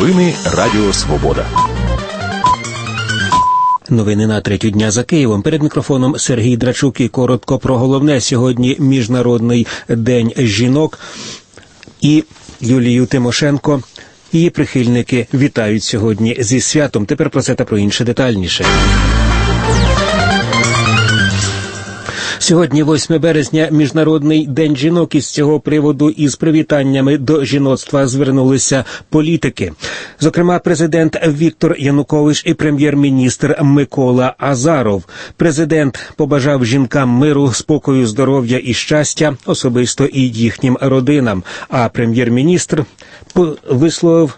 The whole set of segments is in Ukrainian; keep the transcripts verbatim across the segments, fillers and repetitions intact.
Новини Радіо Свобода. Новини на третю дня за Києвом. Перед мікрофоном Сергій Драчук і коротко про головне. Сьогодні Міжнародний день жінок. І Юлію Тимошенко, її прихильники вітають сьогодні зі святом. Тепер про це та про інше детальніше. Сьогодні, восьме березня, Міжнародний день жінок. Із цього приводу із привітаннями до жіноцтва звернулися політики. Зокрема, президент Віктор Янукович і прем'єр-міністр Микола Азаров. Президент побажав жінкам миру, спокою, здоров'я і щастя, особисто і їхнім родинам. А прем'єр-міністр висловив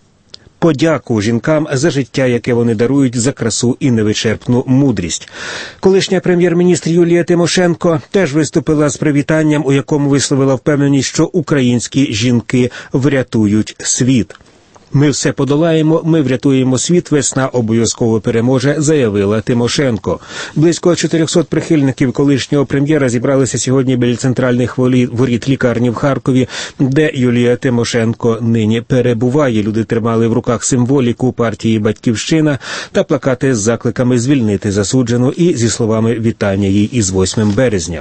подяку жінкам за життя, яке вони дарують, за красу і невичерпну мудрість. Колишня прем'єр-міністр Юлія Тимошенко теж виступила з привітанням, у якому висловила впевненість, що українські жінки врятують світ. «Ми все подолаємо, ми врятуємо світ, весна обов'язково переможе», заявила Тимошенко. Близько чотирьохсот прихильників колишнього прем'єра зібралися сьогодні біля центральних воріт лікарні в Харкові, де Юлія Тимошенко нині перебуває. Люди тримали в руках символіку партії «Батьківщина» та плакати з закликами звільнити засуджену і зі словами вітання їй із восьмим березня.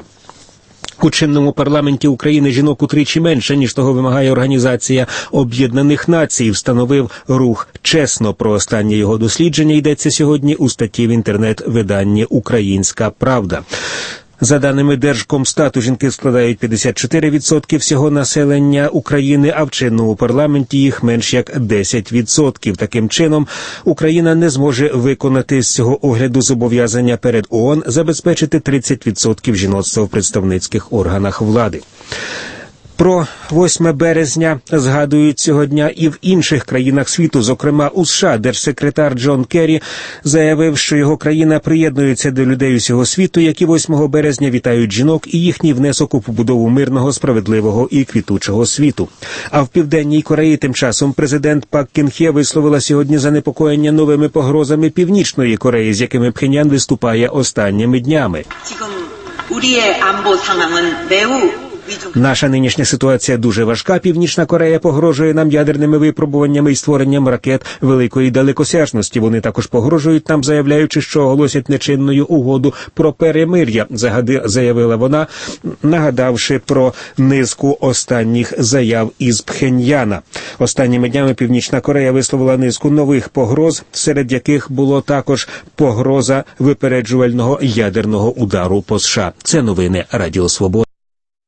У чинному парламенті України жінок утричі менше, ніж того вимагає Організація Об'єднаних Націй, встановив рух «Чесно». Про останнє його дослідження йдеться сьогодні у статті в інтернет-виданні «Українська правда». За даними Держкомстату, жінки складають п'ятдесят чотири відсотки всього населення України, а в чинному парламенті їх менш як десять відсотків. Таким чином, Україна не зможе виконати з цього огляду зобов'язання перед ООН забезпечити тридцять відсотків жіноцтва в представницьких органах влади. Про восьме березня згадують цього дня і в інших країнах світу, зокрема у США. Держсекретар Джон Керрі заявив, що його країна приєднується до людей усього світу, які восьмого березня вітають жінок і їхній внесок у побудову мирного, справедливого і квітучого світу. А в Південній Кореї тим часом президент Пак Кін Хє висловила сьогодні занепокоєння новими погрозами Північної Кореї, з якими Пхеньян виступає останніми днями. Наша нинішня ситуація дуже важка. Північна Корея погрожує нам ядерними випробуваннями і створенням ракет великої далекосяжності. Вони також погрожують нам, заявляючи, що оголосять нечинною угоду про перемир'я, заявила вона, нагадавши про низку останніх заяв із Пхеньяна. Останніми днями Північна Корея висловила низку нових погроз, серед яких було також погроза випереджувального ядерного удару по США. Це новини Радіо Свобода.